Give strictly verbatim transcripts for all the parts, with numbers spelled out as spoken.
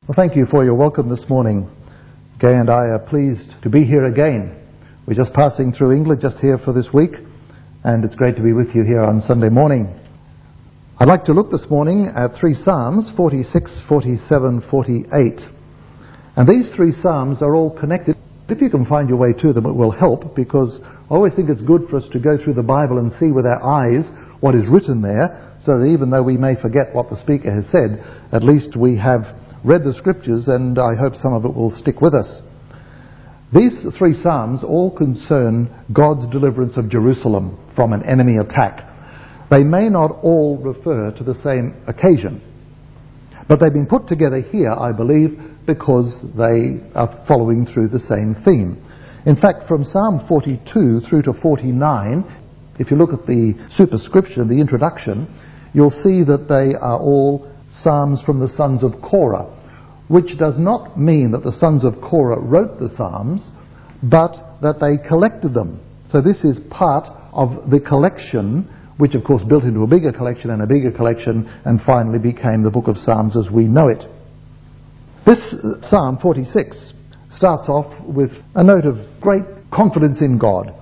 Well, thank you for your welcome this morning. Gay and I are pleased to be here again. We're just passing through England, just here for this week, and it's great to be with you here on Sunday morning. I'd like to look this morning at three Psalms, forty-six, forty-seven, forty-eight. And these three Psalms are all connected. If you can find your way to them, it will help, because I always think it's good for us to go through the Bible and see with our eyes what is written there, so that even though we may forget what the speaker has said, at least we have read the scriptures, and I hope some of it will stick with us. These three Psalms all concern God's deliverance of Jerusalem from an enemy attack. They may not all refer to the same occasion, but they've been put together here, I believe, because they are following through the same theme. In fact, from Psalm forty-two through to forty-nine, if you look at the superscription, the introduction, you'll see that they are all Psalms from the sons of Korah, which does not mean that the sons of Korah wrote the Psalms, but that they collected them. So this is part of the collection, which of course built into a bigger collection and a bigger collection, and finally became the book of Psalms as we know it. This Psalm forty-six starts off with a note of great confidence in God,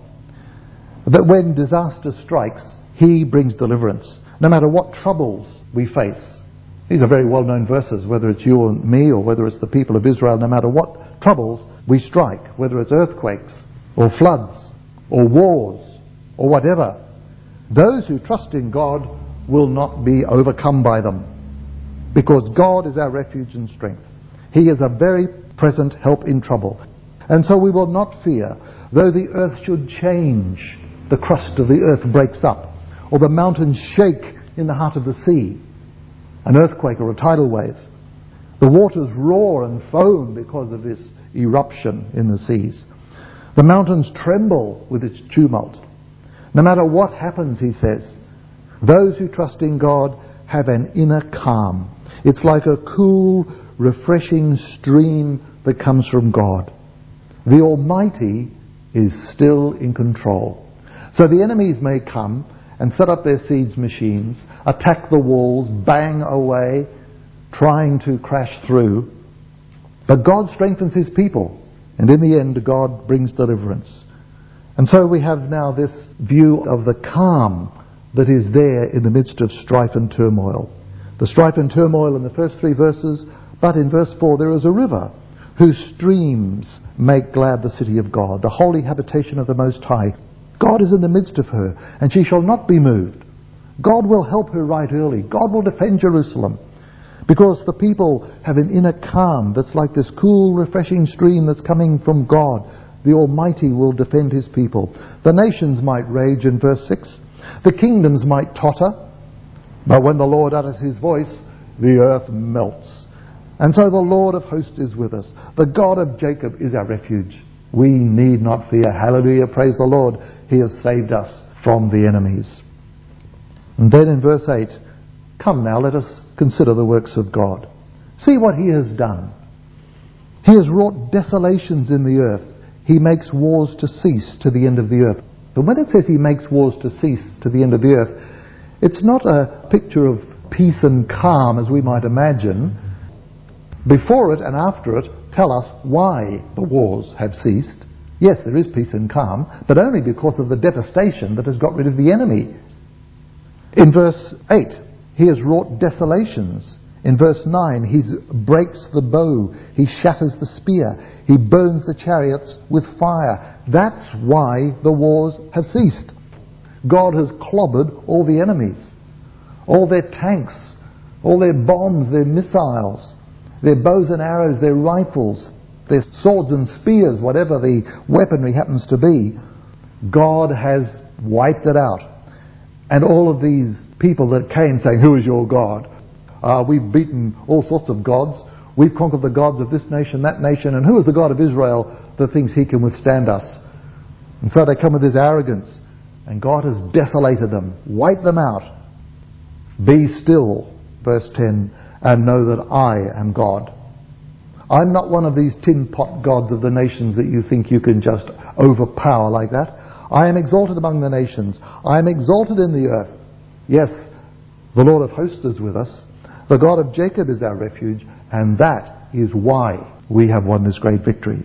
that when disaster strikes, He brings deliverance, no matter what troubles we face. These are very well-known verses, whether it's you or me, or whether it's the people of Israel. No matter what troubles we strike, whether it's earthquakes, or floods, or wars, or whatever, those who trust in God will not be overcome by them, because God is our refuge and strength. He is a very present help in trouble. And so we will not fear, though the earth should change, the crust of the earth breaks up, or the mountains shake in the heart of the sea, an earthquake or a tidal wave. The waters roar and foam because of this eruption in the seas. The mountains tremble with its tumult. No matter what happens, he says, those who trust in God have an inner calm. It's like a cool, refreshing stream that comes from God. The Almighty is still in control. So the enemies may come and set up their siege machines, attack the walls, bang away, trying to crash through. But God strengthens His people, and in the end God brings deliverance. And so we have now this view of the calm that is there in the midst of strife and turmoil. The strife and turmoil in the first three verses, but in verse four there is a river whose streams make glad the city of God, the holy habitation of the Most High. God is in the midst of her, and she shall not be moved. God will help her right early. God will defend Jerusalem, because the people have an inner calm that's like this cool, refreshing stream that's coming from God. The Almighty will defend His people. The nations might rage in verse six. The kingdoms might totter. But when the Lord utters His voice, the earth melts. And so the Lord of hosts is with us. The God of Jacob is our refuge. We need not fear. Hallelujah, praise the Lord. He has saved us from the enemies. And then in verse eight, come now, let us consider the works of God. See what He has done. He has wrought desolations in the earth. He makes wars to cease to the end of the earth. But when it says He makes wars to cease to the end of the earth, it's not a picture of peace and calm as we might imagine. Before it and after it tell us why the wars have ceased. Yes, there is peace and calm, but only because of the devastation that has got rid of the enemy. In verse eight, He has wrought desolations. In verse nine, He breaks the bow, He shatters the spear, He burns the chariots with fire. That's why the wars have ceased. God has clobbered all the enemies, all their tanks, all their bombs, their missiles, their bows and arrows, their rifles, their swords and spears, whatever the weaponry happens to be. God has wiped it out. And all of these people that came saying, who is your God? Uh, we've beaten all sorts of gods. We've conquered the gods of this nation, that nation. And who is the God of Israel that thinks He can withstand us? And so they come with this arrogance. And God has desolated them, wiped them out. Be still, verse ten, and know that I am God. I'm not one of these tin pot gods of the nations that you think you can just overpower like that. I am exalted among the nations. I am exalted in the earth. Yes, the Lord of hosts is with us. The God of Jacob is our refuge, and that is why we have won this great victory.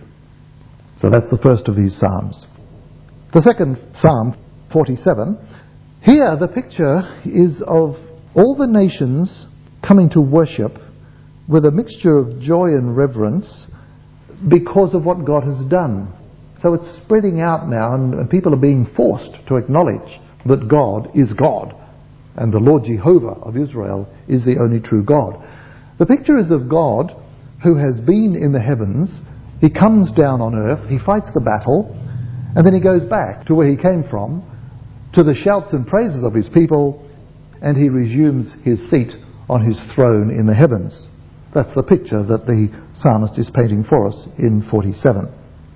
So that's the first of these psalms. The second psalm, forty-seven, here the picture is of all the nations coming to worship with a mixture of joy and reverence because of what God has done. So it's spreading out now, and, and people are being forced to acknowledge that God is God, and the Lord Jehovah of Israel is the only true God. The picture is of God who has been in the heavens. He comes down on earth, he fights the battle, and then he goes back to where he came from, to the shouts and praises of his people, and he resumes his seat on his throne in the heavens. That's the picture that the psalmist is painting for us in forty-seven.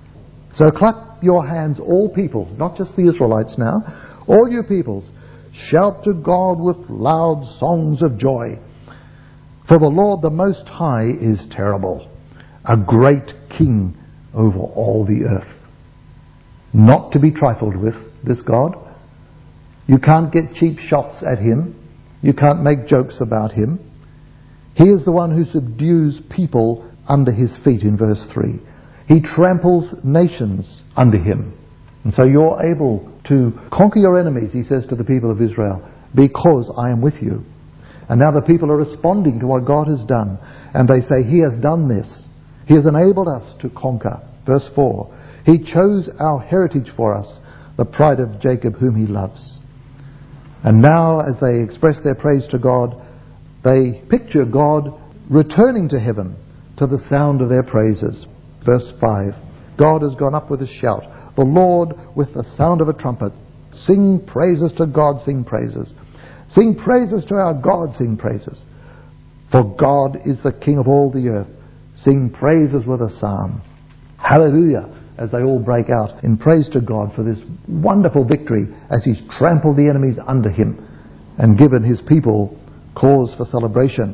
So clap your hands, all peoples, not just the Israelites now, all you peoples, shout to God with loud songs of joy. For the Lord the Most High is terrible, a great king over all the earth. Not to be trifled with, this God. You can't get cheap shots at him. You can't make jokes about him. He is the one who subdues people under his feet in verse three. He tramples nations under him. And so you're able to conquer your enemies, he says to the people of Israel, because I am with you. And now the people are responding to what God has done. And they say, he has done this. He has enabled us to conquer. Verse four. He chose our heritage for us, the pride of Jacob whom he loves. And now as they express their praise to God, they picture God returning to heaven to the sound of their praises. Verse five. God has gone up with a shout, the Lord with the sound of a trumpet. Sing praises to God, sing praises. Sing praises to our God, sing praises. For God is the King of all the earth. Sing praises with a psalm. Hallelujah, as they all break out in praise to God for this wonderful victory as he's trampled the enemies under him and given his people cause for celebration.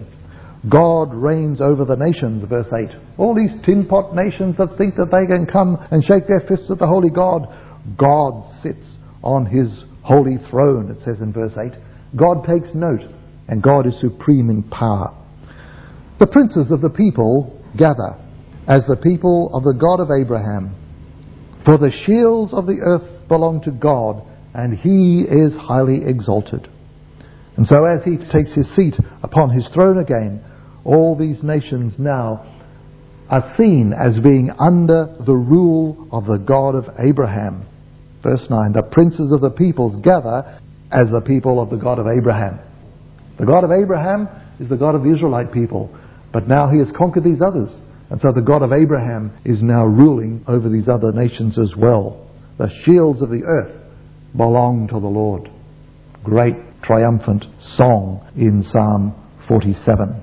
God reigns over the nations, verse eight. All these tin pot nations that think that they can come and shake their fists at the holy God, God sits on his holy throne, it says in verse eight. God takes note, and God is supreme in power. The princes of the people gather as the people of the God of Abraham. For the shields of the earth belong to God, and he is highly exalted. And so as he takes his seat upon his throne again, all these nations now are seen as being under the rule of the God of Abraham. Verse nine, the princes of the peoples gather as the people of the God of Abraham. The God of Abraham is the God of the Israelite people, but now he has conquered these others. And so the God of Abraham is now ruling over these other nations as well. The shields of the earth belong to the Lord. Great triumphant song in Psalm forty-seven.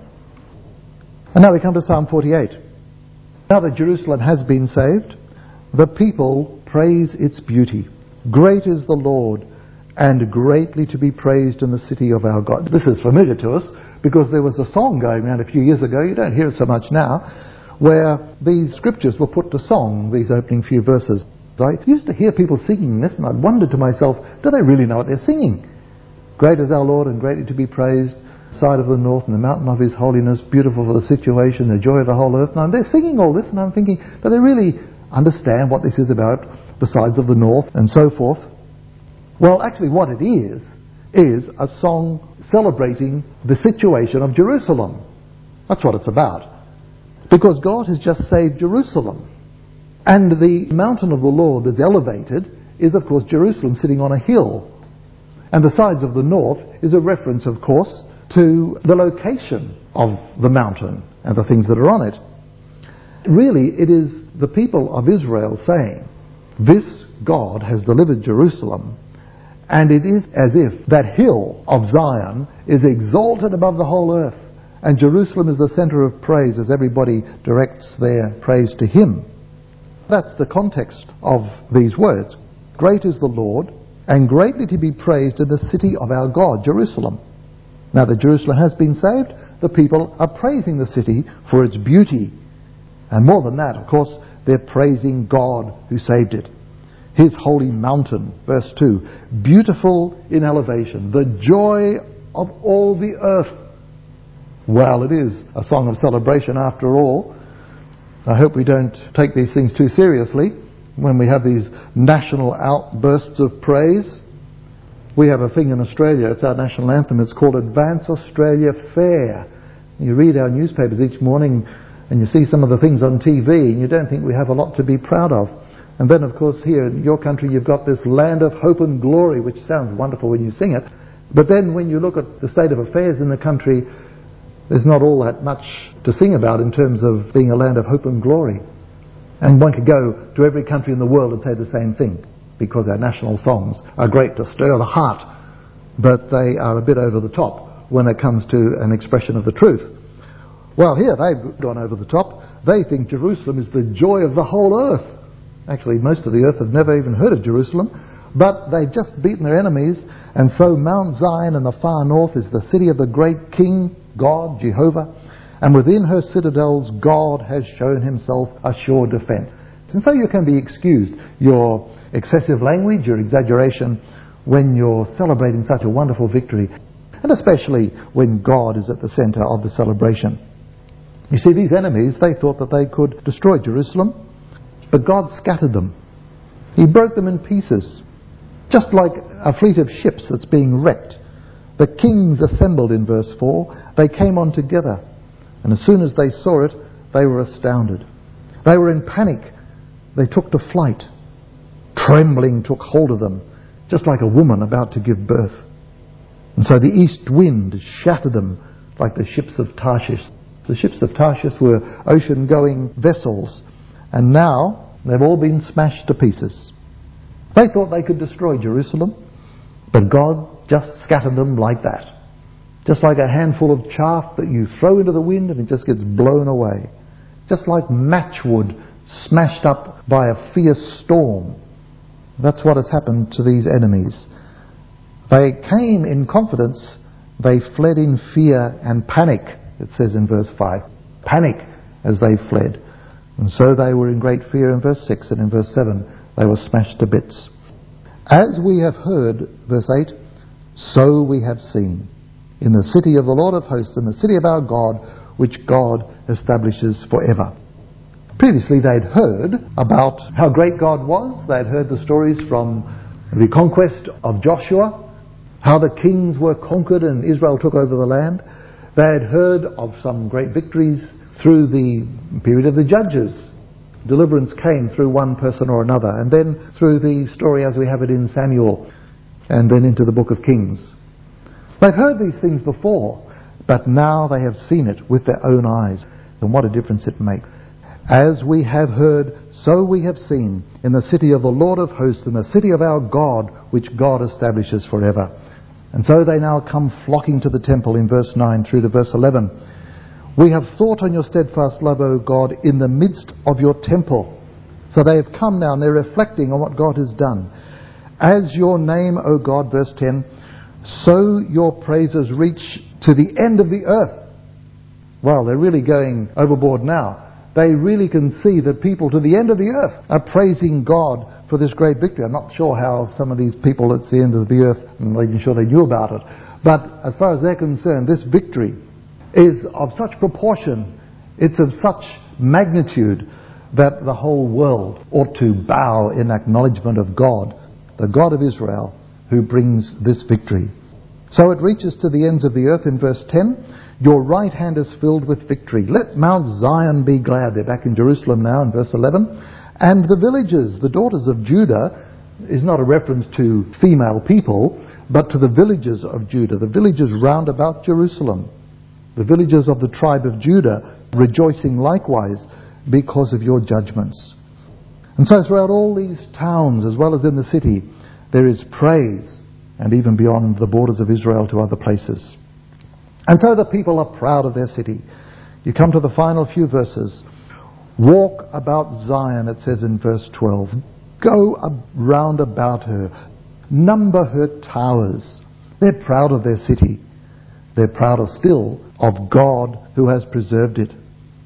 And now we come to Psalm forty-eight. Now that Jerusalem has been saved, the people praise its beauty. Great is the Lord, and greatly to be praised in the city of our God. This is familiar to us because there was a song going around a few years ago, you don't hear it so much now, where these scriptures were put to song, these opening few verses. I used to hear people singing this, and I wondered to myself, do they really know what they're singing? Great is our Lord, and greatly to be praised, side of the north, and the mountain of his holiness, beautiful for the situation, the joy of the whole earth. Now they're singing all this, and I'm thinking, do they really understand what this is about, the sides of the north, and so forth? Well, actually what it is, is a song celebrating the situation of Jerusalem. That's what it's about. Because God has just saved Jerusalem. And the mountain of the Lord that's elevated is, of course, Jerusalem sitting on a hill. And the sides of the north is a reference, of course, to the location of the mountain and the things that are on it. Really, it is the people of Israel saying, this God has delivered Jerusalem, and it is as if that hill of Zion is exalted above the whole earth, and Jerusalem is the centre of praise as everybody directs their praise to him. That's the context of these words. Great is the Lord, and greatly to be praised in the city of our God, Jerusalem. Now that Jerusalem has been saved, the people are praising the city for its beauty. And more than that, of course, they're praising God who saved it. His holy mountain, verse two, beautiful in elevation, the joy of all the earth. Well, it is a song of celebration after all, I hope we don't take these things too seriously when we have these national outbursts of praise. We have a thing in Australia, it's our national anthem, it's called Advance Australia Fair. You read our newspapers each morning and you see some of the things on T V and you don't think we have a lot to be proud of. And then of course here in your country you've got this land of hope and glory, which sounds wonderful when you sing it. But then when you look at the state of affairs in the country, there's not all that much to sing about in terms of being a land of hope and glory. And one could go to every country in the world and say the same thing, because our national songs are great to stir the heart, but they are a bit over the top when it comes to an expression of the truth. Well, here they've gone over the top. They think Jerusalem is the joy of the whole earth. Actually, most of the earth have never even heard of Jerusalem, but they've just beaten their enemies, and so Mount Zion in the far north is the city of the great King, God, Jehovah, and within her citadels God has shown himself a sure defence. And so you can be excused your excessive language, your exaggeration, when you're celebrating such a wonderful victory, and especially when God is at the centre of the celebration. You see, these enemies, they thought that they could destroy Jerusalem, but God scattered them. He broke them in pieces, just like a fleet of ships that's being wrecked. The kings assembled in verse four. They came on together, and as soon as they saw it, they were astounded. They were in panic. They took to flight. Trembling took hold of them, just like a woman about to give birth. And so the east wind shattered them like the ships of Tarshish. The ships of Tarshish were ocean-going vessels, and now they've all been smashed to pieces. They thought they could destroy Jerusalem, but God just scattered them like that. Just like a handful of chaff that you throw into the wind and it just gets blown away. Just like matchwood smashed up by a fierce storm. That's what has happened to these enemies. They came in confidence, they fled in fear and panic, it says in verse five. Panic as they fled. And so they were in great fear in verse six, and in verse seven they were smashed to bits. As we have heard, verse eight, so we have seen, in the city of the Lord of hosts, in the city of our God, which God establishes forever. Previously they'd heard about how great God was. They'd heard the stories from the conquest of Joshua, how the kings were conquered and Israel took over the land. They had heard of some great victories through the period of the Judges. Deliverance came through one person or another, and then through the story as we have it in Samuel, and then into the book of Kings. They've heard these things before, but now they have seen it with their own eyes. And what a difference it makes. As we have heard, so we have seen, in the city of the Lord of hosts, in the city of our God, which God establishes forever. And so they now come flocking to the temple in verse nine through to verse eleven. We have thought on your steadfast love, O God, in the midst of your temple. So they have come now and they're reflecting on what God has done. As your name, O God, verse ten, so your praises reach to the end of the earth. Well, they're really going overboard now. They really can see that people to the end of the earth are praising God for this great victory. I'm not sure how some of these people at the end of the earth, I'm not even sure they knew about it. But as far as they're concerned, this victory is of such proportion, it's of such magnitude, that the whole world ought to bow in acknowledgement of God, the God of Israel, who brings this victory. So it reaches to the ends of the earth in verse ten. Your right hand is filled with victory. Let Mount Zion be glad. They're back in Jerusalem now in verse eleven. And the villages, the daughters of Judah, is not a reference to female people, but to the villages of Judah, the villages round about Jerusalem. The villages of the tribe of Judah rejoicing likewise because of your judgments. And so throughout all these towns, as well as in the city, there is praise, and even beyond the borders of Israel to other places. And so the people are proud of their city. You come to the final few verses. Walk about Zion, it says in verse twelve. Go round about her. Number her towers. They're proud of their city. They're prouder still of God who has preserved it.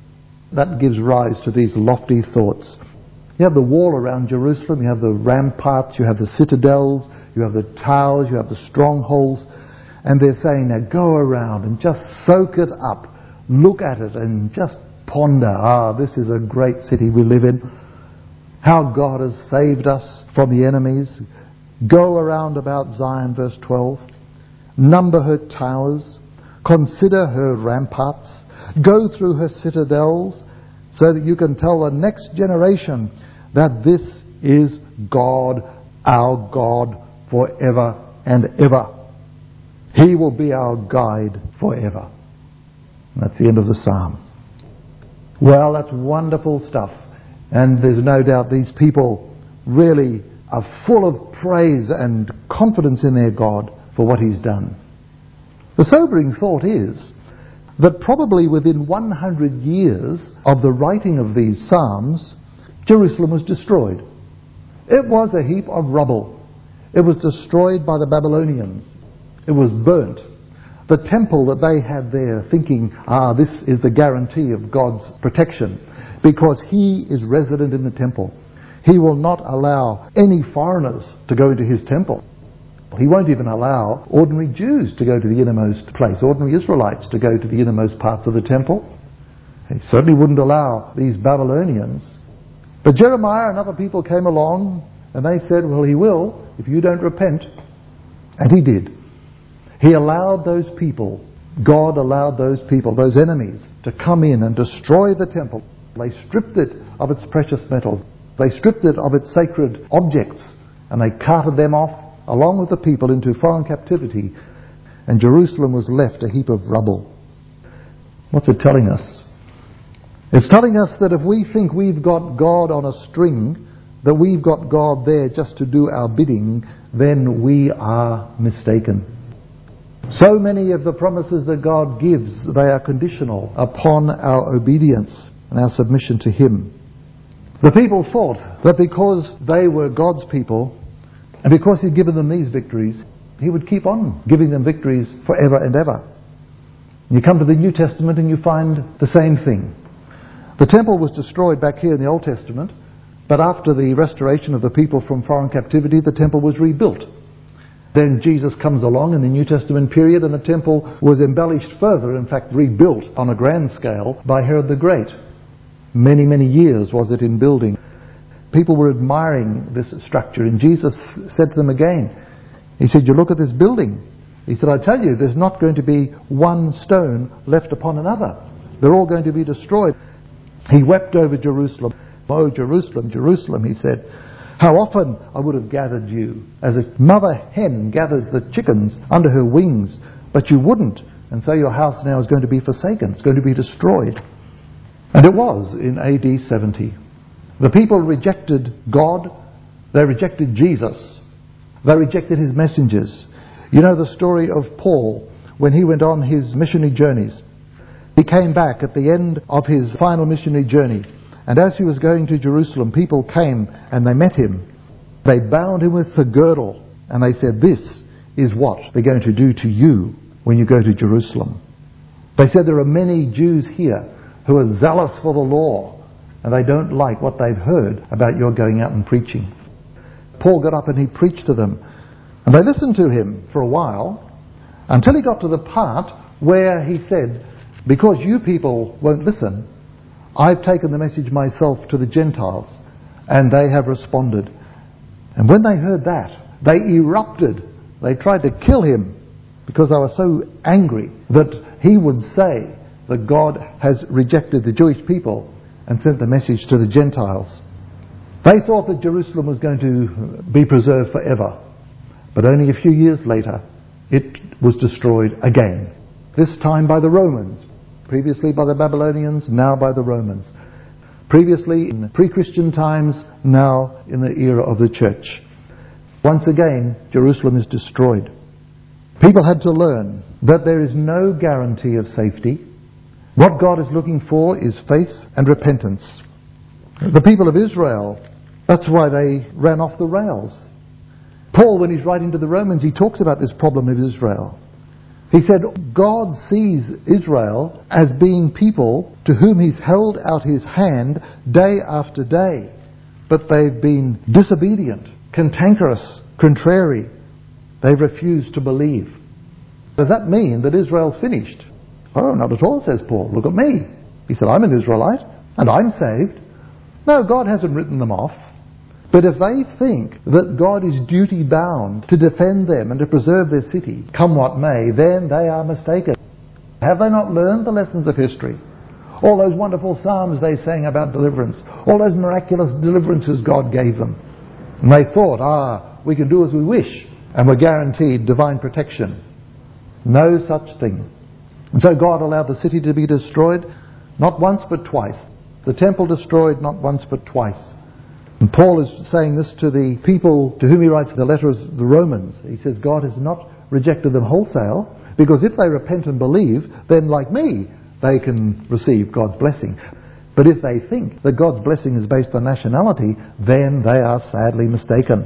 That gives rise to these lofty thoughts. You have the wall around Jerusalem, you have the ramparts, you have the citadels, you have the towers, you have the strongholds. And they're saying, now go around and just soak it up. Look at it and just ponder, ah, this is a great city we live in. How God has saved us from the enemies. Go around about Zion, verse twelve. Number her towers. Consider her ramparts. Go through her citadels so that you can tell the next generation that this is God, our God, forever and ever. He will be our guide forever. And that's the end of the psalm. Well, that's wonderful stuff. And there's no doubt these people really are full of praise and confidence in their God for what He's done. The sobering thought is that probably within one hundred years of the writing of these psalms, Jerusalem was destroyed. It was a heap of rubble. It was destroyed by the Babylonians. It was burnt. The temple that they had there, thinking, ah, this is the guarantee of God's protection, because He is resident in the temple. He will not allow any foreigners to go into His temple. He won't even allow ordinary Jews to go to the innermost place, ordinary Israelites to go to the innermost parts of the temple. He certainly wouldn't allow these Babylonians. But Jeremiah and other people came along and they said, well, He will if you don't repent. And He did. He allowed those people, God allowed those people, those enemies, to come in and destroy the temple. They stripped it of its precious metals. They stripped it of its sacred objects, and they carted them off along with the people into foreign captivity, and Jerusalem was left a heap of rubble. What's it telling us? It's telling us that if we think we've got God on a string, that we've got God there just to do our bidding, then we are mistaken. So many of the promises that God gives, they are conditional upon our obedience and our submission to Him. The people thought that because they were God's people, and because He'd given them these victories, He would keep on giving them victories forever and ever. You come to the New Testament and you find the same thing. The temple was destroyed back here in the Old Testament, but after the restoration of the people from foreign captivity, the temple was rebuilt. Then Jesus comes along in the New Testament period, and the temple was embellished further, in fact rebuilt on a grand scale by Herod the Great. Many, many years was it in building. People were admiring this structure, and Jesus said to them again, He said, you look at this building. He said, I tell you, there's not going to be one stone left upon another. They're all going to be destroyed. He wept over Jerusalem. Oh, Jerusalem, Jerusalem, he said, how often I would have gathered you, as a mother hen gathers the chickens under her wings, but you wouldn't, and so your house now is going to be forsaken, it's going to be destroyed. And it was in A D seventy. The people rejected God, they rejected Jesus, they rejected His messengers. You know the story of Paul when he went on his missionary journeys. He came back at the end of his final missionary journey, and as he was going to Jerusalem, people came and they met him. They bound him with the girdle, and they said, this is what they're going to do to you when you go to Jerusalem. They said, there are many Jews here who are zealous for the law, and they don't like what they've heard about your going out and preaching. Paul got up and he preached to them, and they listened to him for a while, until he got to the part where he said, because you people won't listen, I've taken the message myself to the Gentiles, and they have responded. And when they heard that, they erupted. They tried to kill him because they were so angry that he would say that God has rejected the Jewish people and sent the message to the Gentiles. They thought that Jerusalem was going to be preserved forever. But only a few years later, it was destroyed again. This time by the Romans. Previously by the Babylonians, now by the Romans. Previously in pre-Christian times, now in the era of the church. Once again, Jerusalem is destroyed. People had to learn that there is no guarantee of safety. What God is looking for is faith and repentance. The people of Israel, that's why they ran off the rails. Paul, when he's writing to the Romans, he talks about this problem of Israel. He said, God sees Israel as being people to whom He's held out His hand day after day. But they've been disobedient, cantankerous, contrary. They've refused to believe. Does that mean that Israel's finished? Oh, not at all, says Paul. Look at me. He said, I'm an Israelite, and I'm saved. No, God hasn't written them off. But if they think that God is duty-bound to defend them and to preserve their city, come what may, then they are mistaken. Have they not learned the lessons of history? All those wonderful psalms they sang about deliverance, all those miraculous deliverances God gave them. And they thought, ah, we can do as we wish, and we're guaranteed divine protection. No such thing. And so God allowed the city to be destroyed, not once but twice. The temple destroyed, not once but twice. And Paul is saying this to the people to whom he writes the letter of the Romans. He says God has not rejected them wholesale, because if they repent and believe, then like me, they can receive God's blessing. But if they think that God's blessing is based on nationality, then they are sadly mistaken.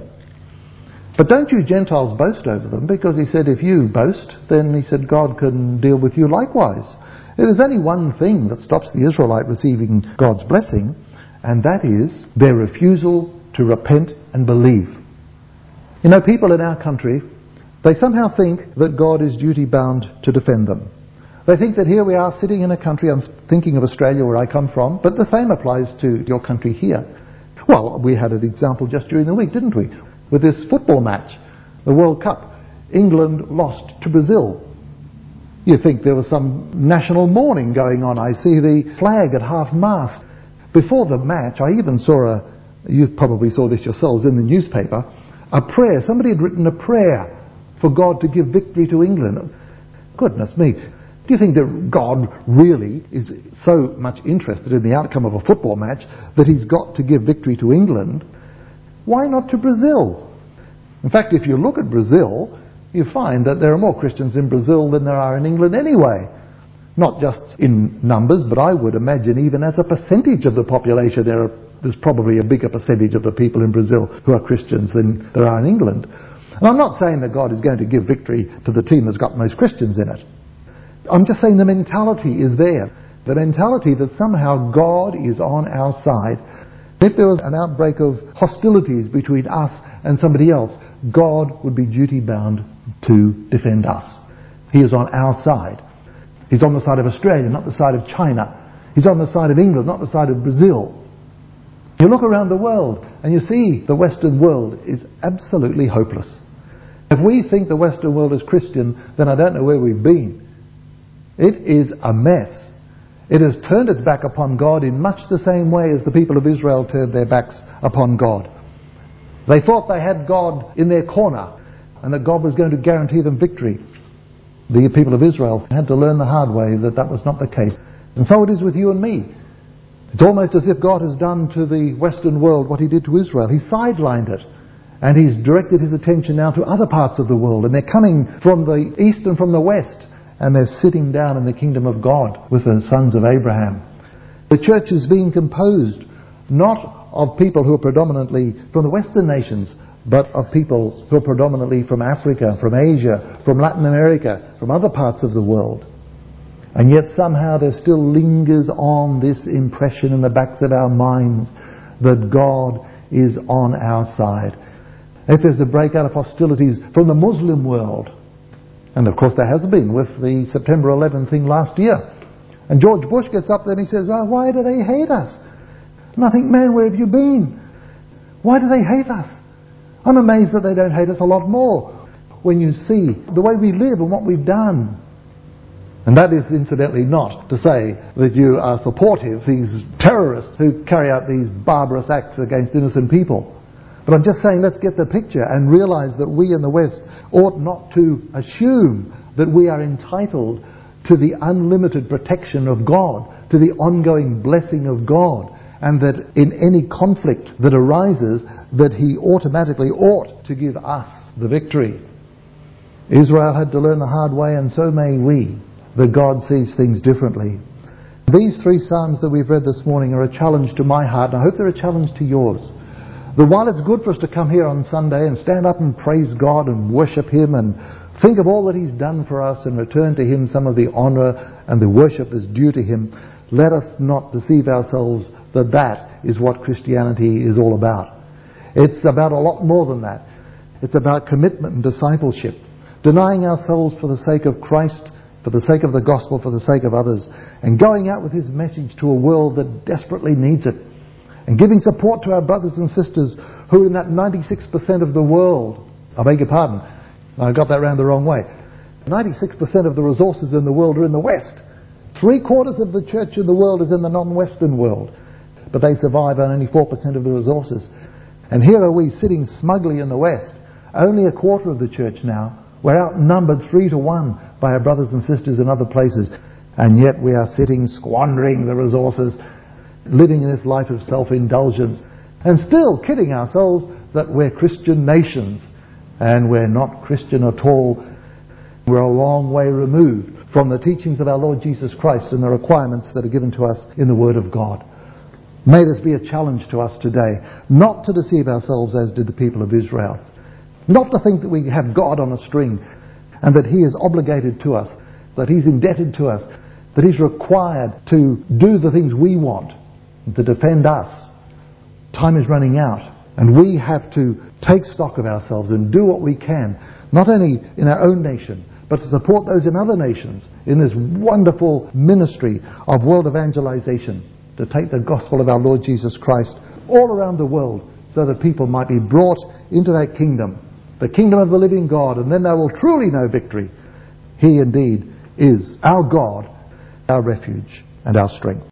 But don't you Gentiles boast over them, because he said if you boast, then he said God can deal with you likewise. There's only one thing that stops the Israelite receiving God's blessing, and that is their refusal to repent and believe. You know, people in our country, they somehow think that God is duty-bound to defend them. They think that here we are sitting in a country, I'm thinking of Australia where I come from, but the same applies to your country here. Well, we had an example just during the week, didn't we? With this football match, the World Cup. England lost to Brazil. You think there was some national mourning going on. I see the flag at half-mast. Before the match, I even saw a, you probably saw this yourselves in the newspaper, a prayer. Somebody had written a prayer for God to give victory to England. Goodness me. Do you think that God really is so much interested in the outcome of a football match that he's got to give victory to England? Why not to Brazil? In fact, if you look at Brazil, you find that there are more Christians in Brazil than there are in England anyway. Not just in numbers, but I would imagine even as a percentage of the population, there are, there's probably a bigger percentage of the people in Brazil who are Christians than there are in England. And I'm not saying that God is going to give victory to the team that's got most Christians in it. I'm just saying the mentality is there. The mentality that somehow God is on our side. If there was an outbreak of hostilities between us and somebody else, God would be duty-bound to defend us. He is on our side. He's on the side of Australia, not the side of China. He's on the side of England, not the side of Brazil. You look around the world and you see the Western world is absolutely hopeless. If we think the Western world is Christian, then I don't know where we've been. It is a mess. It has turned its back upon God in much the same way as the people of Israel turned their backs upon God. They thought they had God in their corner and that God was going to guarantee them victory. The people of Israel had to learn the hard way that that was not the case. And so it is with you and me. It's almost as if God has done to the Western world what he did to Israel. He sidelined it. And he's directed his attention now to other parts of the world. And they're coming from the east and from the west. And they're sitting down in the kingdom of God with the sons of Abraham. The church is being composed not of people who are predominantly from the Western nations, but of people who are predominantly from Africa, from Asia, from Latin America, from other parts of the world. And yet somehow there still lingers on this impression in the backs of our minds that God is on our side. If there's a breakout of hostilities from the Muslim world, and of course there has been with the September eleventh thing last year, and George Bush gets up there and he says, oh, why do they hate us? And I think, man, where have you been? Why do they hate us? I'm amazed that they don't hate us a lot more when you see the way we live and what we've done. And that is incidentally not to say that you are supportive of these terrorists who carry out these barbarous acts against innocent people. But I'm just saying, let's get the picture and realize that we in the West ought not to assume that we are entitled to the unlimited protection of God, to the ongoing blessing of God, and that in any conflict that arises, that he automatically ought to give us the victory. Israel had to learn the hard way, and so may we, that God sees things differently. These three Psalms that we've read this morning are a challenge to my heart, and I hope they're a challenge to yours. That while it's good for us to come here on Sunday and stand up and praise God and worship him and think of all that he's done for us and return to him some of the honour and the worship that's due to him, let us not deceive ourselves that that is what Christianity is all about. It's about a lot more than that. It's about commitment and discipleship, denying ourselves for the sake of Christ, for the sake of the gospel, for the sake of others, and going out with his message to a world that desperately needs it, and giving support to our brothers and sisters who are in that ninety-six percent of the world. I beg your pardon, I got that round the wrong way. ninety-six percent of the resources in the world are in the West. Three quarters of the church in the world is in the non-Western world, but they survive on only four percent of the resources. And here are we sitting smugly in the West, only a quarter of the church now. We're outnumbered three to one by our brothers and sisters in other places, and yet we are sitting squandering the resources, living in this life of self-indulgence, and still kidding ourselves that we're Christian nations, and we're not Christian at all. We're a long way removed from the teachings of our Lord Jesus Christ and the requirements that are given to us in the Word of God. May this be a challenge to us today, not to deceive ourselves as did the people of Israel, not to think that we have God on a string and that He is obligated to us, that He's indebted to us, that He's required to do the things we want, to defend us. Time is running out, and we have to take stock of ourselves and do what we can, not only in our own nation, but to support those in other nations in this wonderful ministry of world evangelization, to take the gospel of our Lord Jesus Christ all around the world so that people might be brought into that kingdom, the kingdom of the living God, and then they will truly know victory. He indeed is our God, our refuge and our strength.